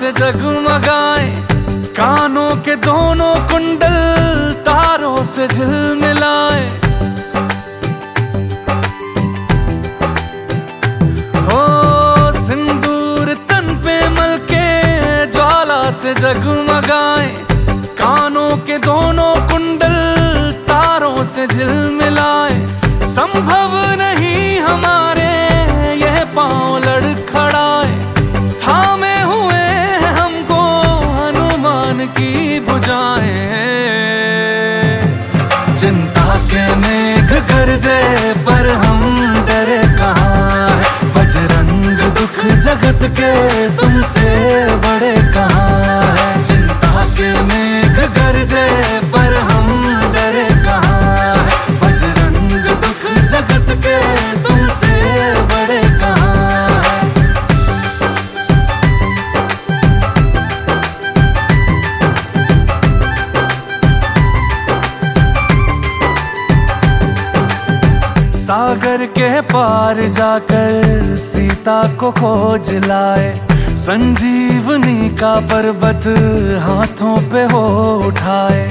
से जगमगाए, कानों के दोनों कुंडल तारों से झिलमिलाए। हो सिंदूर तन पे मलके ज्वाला से जगमगाए, कानों के दोनों कुंडल तारों से झिलमिलाए। संभव नहीं हमारे यह पांव लड़खड़ाए, थामे हुए हमको हनुमान की भुजाएं। चिंता के मेघ गरजे पर हम डरे कहाँ है, बजरंग दुख जगत के तुमसे बड़े कहाँ है। चिंता के मेघ गरजे पर हम डरे कहाँ है, बजरंग दुख जगत के तुमसे बड़े कहाँ है। सागर के पार जाकर सीता को खोज लाए, संजीवनी का पर्वत हाथों पे हो उठाए।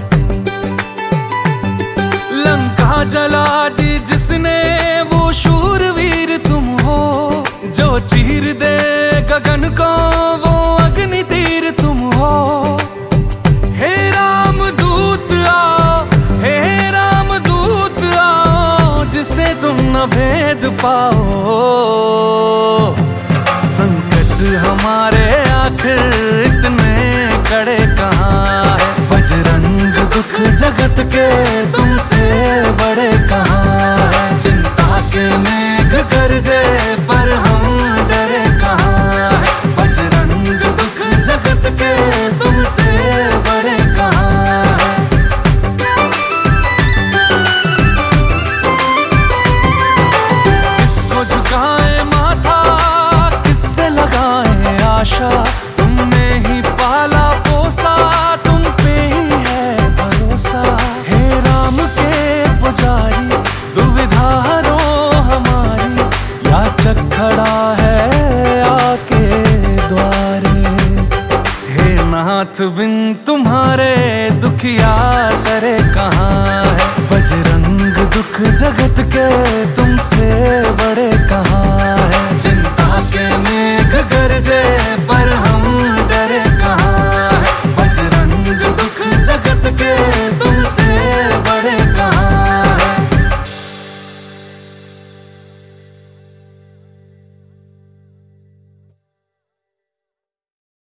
लंका जला दी जिसने वो शूरवीर तुम हो, जो चीर दे गगन को वो अग्नि तीर तुम हो। हे राम दूत आओ, हे राम दूत आओ, जिसे तुम न भेद पाओ। संकट हमारे आखिर इतने कड़े कहाँ है, बजरंग दुख जगत के तुमसे बड़े कहाँ है। चिंता के मेघ गरजे पर हम डरे कहाँ है, बजरंग दुख जगत के तुमसे बड़े कहाँ है। किसको झुकाए माथा, किससे लगाए आशा, तुमने ही पाला पोसा, तुम पे ही है भरोसा। हे राम के पुजारी, दुविधा हरो हमारी, याचक खड़ा है आके द्वारे। हे नाथ बिन तुम्हारे दुखिया करे कहाँ है, बजरंग दुख जगत के